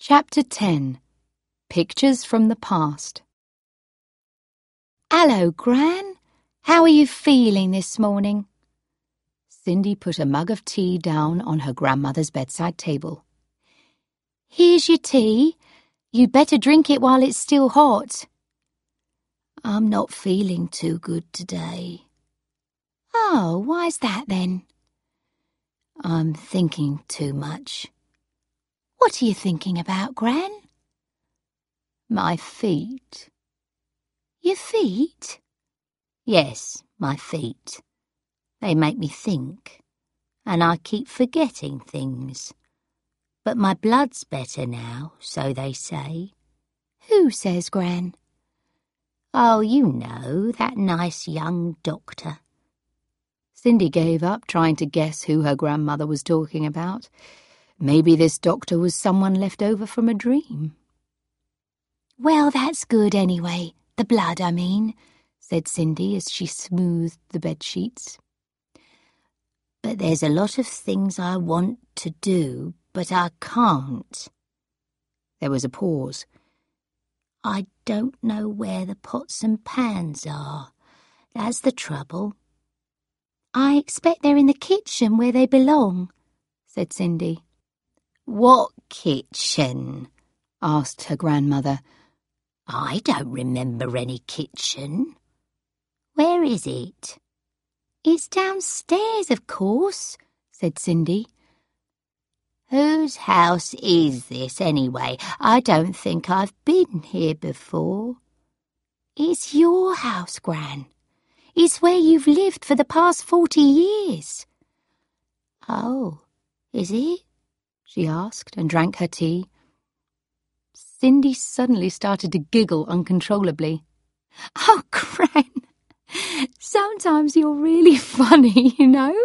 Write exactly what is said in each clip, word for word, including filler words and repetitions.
Chapter ten. Pictures from the Past. "Hello, Gran. How are you feeling this morning?" Cindy put a mug of tea down on her grandmother's bedside table. "Here's your tea. You'd better drink it while it's still hot." "I'm not feeling too good today." "Oh, why's that then?" "I'm thinking too much." "What are you thinking about, Gran?" "My feet." "Your feet?" "Yes, my feet. They make me think, and I keep forgetting things. But my blood's better now, so they say." "Who says, Gran?" "Oh, you know, that nice young doctor." Cindy gave up trying to guess who her grandmother was talking about. Maybe this doctor was someone left over from a dream. "Well, that's good anyway, the blood, I mean," said Cindy as she smoothed the bedsheets. "But there's a lot of things I want to do, but I can't." There was a pause. "I don't know where the pots and pans are. That's the trouble." "I expect they're in the kitchen where they belong," said Cindy. "What kitchen?" asked her grandmother. "I don't remember any kitchen. Where is it?" "It's downstairs, of course," said Cindy. "Whose house is this, anyway? I don't think I've been here before." "It's your house, Gran. It's where you've lived for the past forty years. "Oh, is it?" she asked and drank her tea. Cindy suddenly started to giggle uncontrollably. "Oh, Gran, sometimes you're really funny, you know."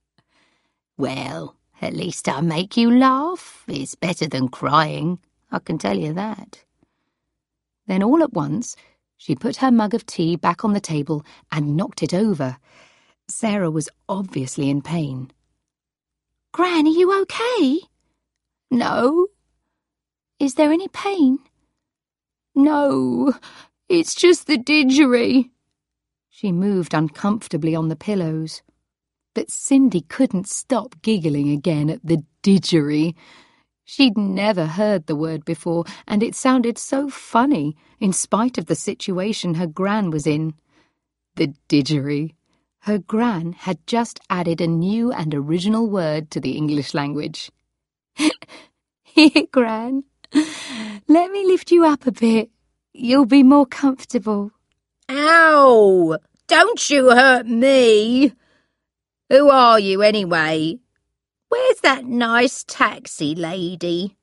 "Well, at least I make you laugh. It's better than crying, I can tell you that." Then all at once, she put her mug of tea back on the table and knocked it over. Sarah was obviously in pain. "Gran, are you okay?" "No." "Is there any pain?" "No, it's just the didgery." She moved uncomfortably on the pillows. But Cindy couldn't stop giggling again at the didgery. She'd never heard the word before, and it sounded so funny, in spite of the situation her Gran was in. The didgery. Her Gran had just added a new and original word to the English language. "Here, Gran, let me lift you up a bit. You'll be more comfortable." "Ow! Don't you hurt me! Who are you, anyway? Where's that nice taxi lady?"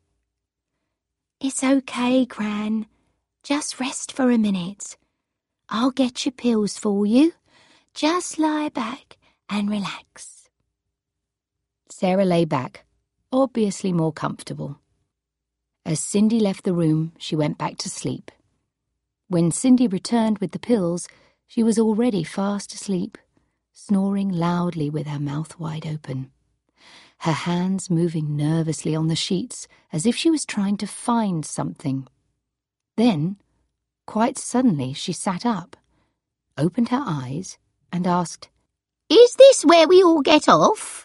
"It's okay, Gran. Just rest for a minute. I'll get your pills for you. Just lie back and relax." Sarah lay back, obviously more comfortable. As Cindy left the room, she went back to sleep. When Cindy returned with the pills, she was already fast asleep, snoring loudly with her mouth wide open, her hands moving nervously on the sheets as if she was trying to find something. Then, quite suddenly, she sat up, opened her eyes, and asked, "Is this where we all get off?"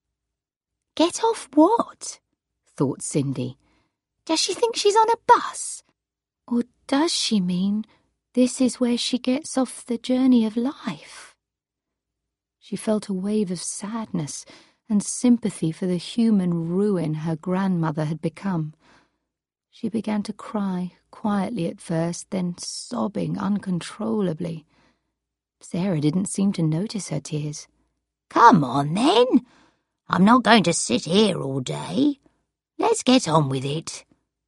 "Get off what?" thought Cindy. Does she think she's on a bus? Or does she mean this is where she gets off the journey of life? She felt a wave of sadness and sympathy for the human ruin her grandmother had become. She began to cry, quietly at first, then sobbing uncontrollably. Sarah didn't seem to notice her tears. "Come on, then. I'm not going to sit here all day. Let's get on with it."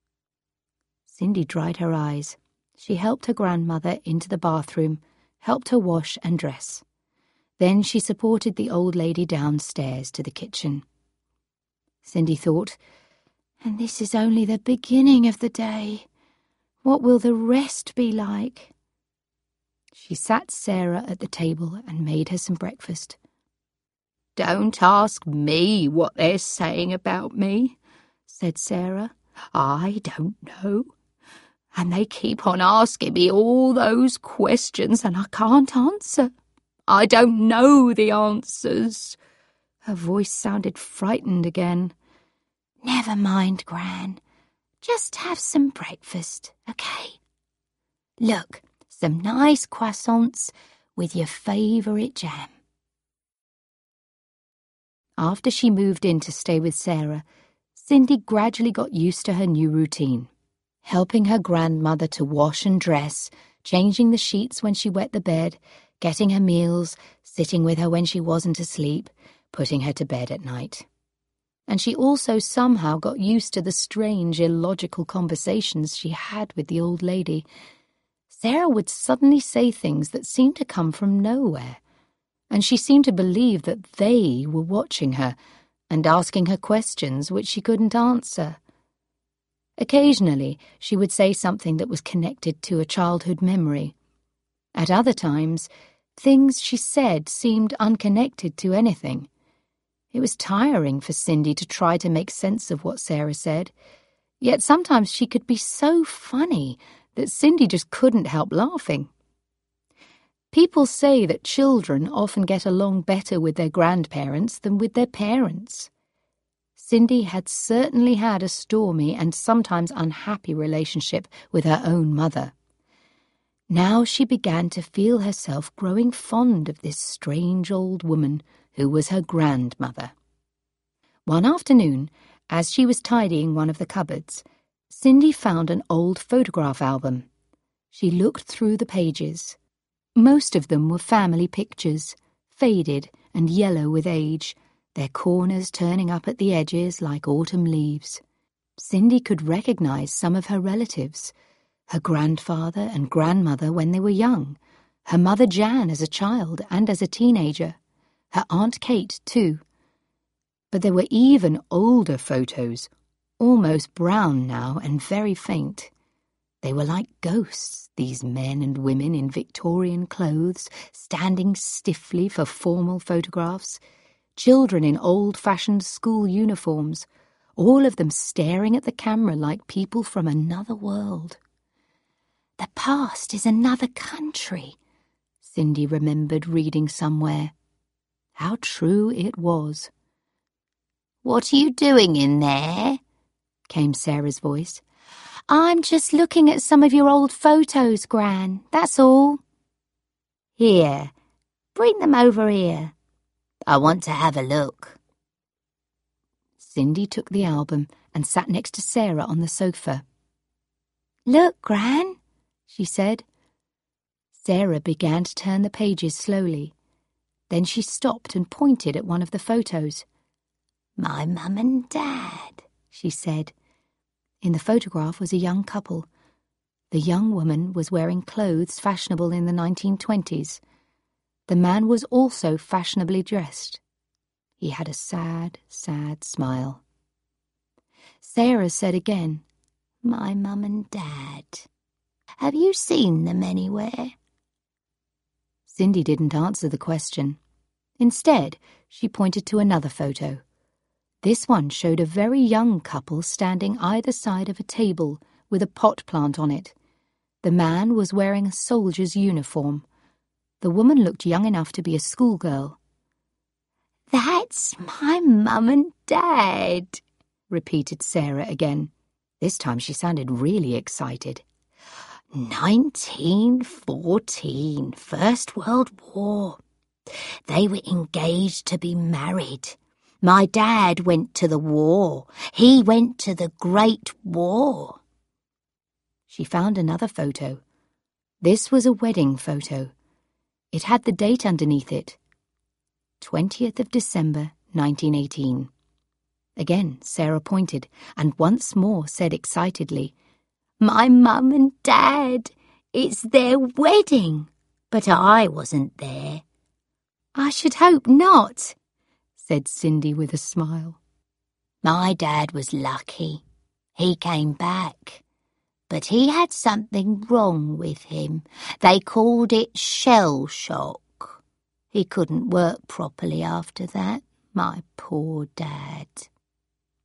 Cindy dried her eyes. She helped her grandmother into the bathroom, helped her wash and dress. Then she supported the old lady downstairs to the kitchen. Cindy thought, and this is only the beginning of the day. What will the rest be like? She sat Sarah at the table and made her some breakfast. "Don't ask me what they're saying about me," said Sarah. I don't know. And they keep on asking me all those questions and I can't answer. I don't know the answers." Her voice sounded frightened again. "Never mind, Gran. Just have some breakfast, okay? Look, some nice croissants with your favourite jam." After she moved in to stay with Sarah, Cindy gradually got used to her new routine, helping her grandmother to wash and dress, changing the sheets when she wet the bed, getting her meals, sitting with her when she wasn't asleep, putting her to bed at night. And she also somehow got used to the strange, illogical conversations she had with the old lady. Sarah would suddenly say things that seemed to come from nowhere, and she seemed to believe that they were watching her and asking her questions which she couldn't answer. Occasionally, she would say something that was connected to a childhood memory. At other times, things she said seemed unconnected to anything. It was tiring for Cindy to try to make sense of what Sarah said, yet sometimes she could be so funny that Cindy just couldn't help laughing. People say that children often get along better with their grandparents than with their parents. Cindy had certainly had a stormy and sometimes unhappy relationship with her own mother. Now she began to feel herself growing fond of this strange old woman who was her grandmother. One afternoon, as she was tidying one of the cupboards, Cindy found an old photograph album. She looked through the pages. Most of them were family pictures, faded and yellow with age, their corners turning up at the edges like autumn leaves. Cindy could recognize some of her relatives, her grandfather and grandmother when they were young, her mother Jan as a child and as a teenager, her Aunt Kate too. But there were even older photos, almost brown now and very faint. They were like ghosts, these men and women in Victorian clothes, standing stiffly for formal photographs, children in old-fashioned school uniforms, all of them staring at the camera like people from another world. "The past is another country," Cindy remembered reading somewhere. How true it was. "What are you doing in there?" came Sarah's voice. "I'm just looking at some of your old photos, Gran, that's all." "Here, bring them over here. I want to have a look." Cindy took the album and sat next to Sarah on the sofa. "Look, Gran," she said. Sarah began to turn the pages slowly. Then she stopped and pointed at one of the photos. "My mum and dad," she said. In the photograph was a young couple. The young woman was wearing clothes fashionable in the nineteen twenties. The man was also fashionably dressed. He had a sad, sad smile. Sarah said again, "My mum and dad. Have you seen them anywhere?" Cindy didn't answer the question. Instead, she pointed to another photo. This one showed a very young couple standing either side of a table with a pot plant on it. The man was wearing a soldier's uniform. The woman looked young enough to be a schoolgirl. "That's my mum and dad," repeated Sarah again. This time she sounded really excited. nineteen fourteen, First World War. They were engaged to be married. My dad went to the war. He went to the Great War." She found another photo. This was a wedding photo. It had the date underneath it. twentieth of December, nineteen eighteen. Again, Sarah pointed, and once more said excitedly, "My mum and dad, it's their wedding, but I wasn't there." "I should hope not," said Cindy with a smile. "My dad was lucky. He came back, but he had something wrong with him. They called it shell shock. He couldn't work properly after that, my poor dad."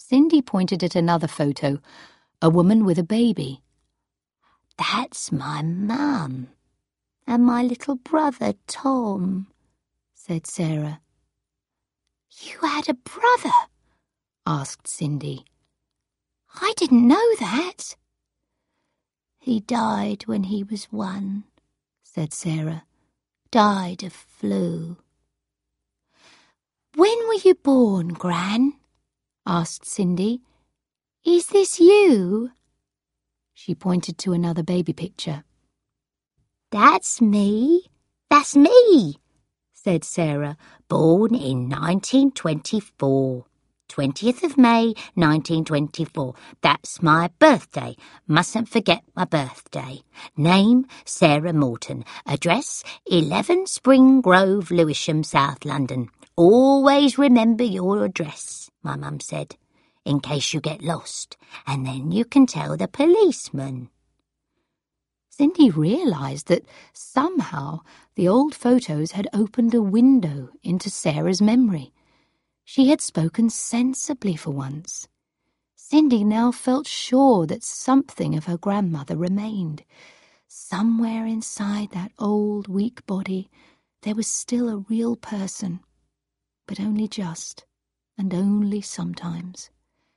Cindy pointed at another photo, a woman with a baby. "That's my mum, and my little brother Tom," said Sarah. "You had a brother?" asked Cindy. "I didn't know that." "He died when he was one," said Sarah. "Died of flu." "When were you born, Gran?" asked Cindy. "Is this you?" She pointed to another baby picture. "That's me. That's me," said Sarah. "Born in nineteen twenty-four. twentieth of May, nineteen twenty-four. That's my birthday. Mustn't forget my birthday. Name, Sarah Morton. Address, eleven Spring Grove, Lewisham, South London. Always remember your address," my mum said, "in case you get lost, and then you can tell the policeman." Cindy realised that somehow the old photos had opened a window into Sarah's memory. She had spoken sensibly for once. Cindy now felt sure that something of her grandmother remained. Somewhere inside that old, weak body there was still a real person, but only just, and only sometimes.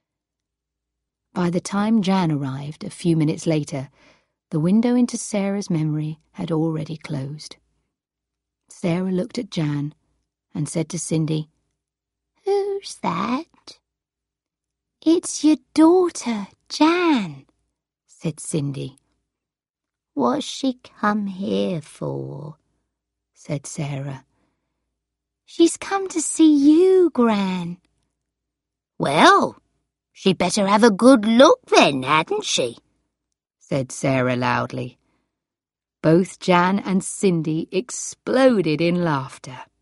By the time Jan arrived, a few minutes later, the window into Sarah's memory had already closed. Sarah looked at Jan and said to Cindy, "Who's that?" "It's your daughter, Jan," said Cindy. "What's she come here for?" said Sarah. "She's come to see you, Gran." "Well, she'd better have a good look then, hadn't she?" said Sarah loudly. Both Jan and Cindy exploded in laughter.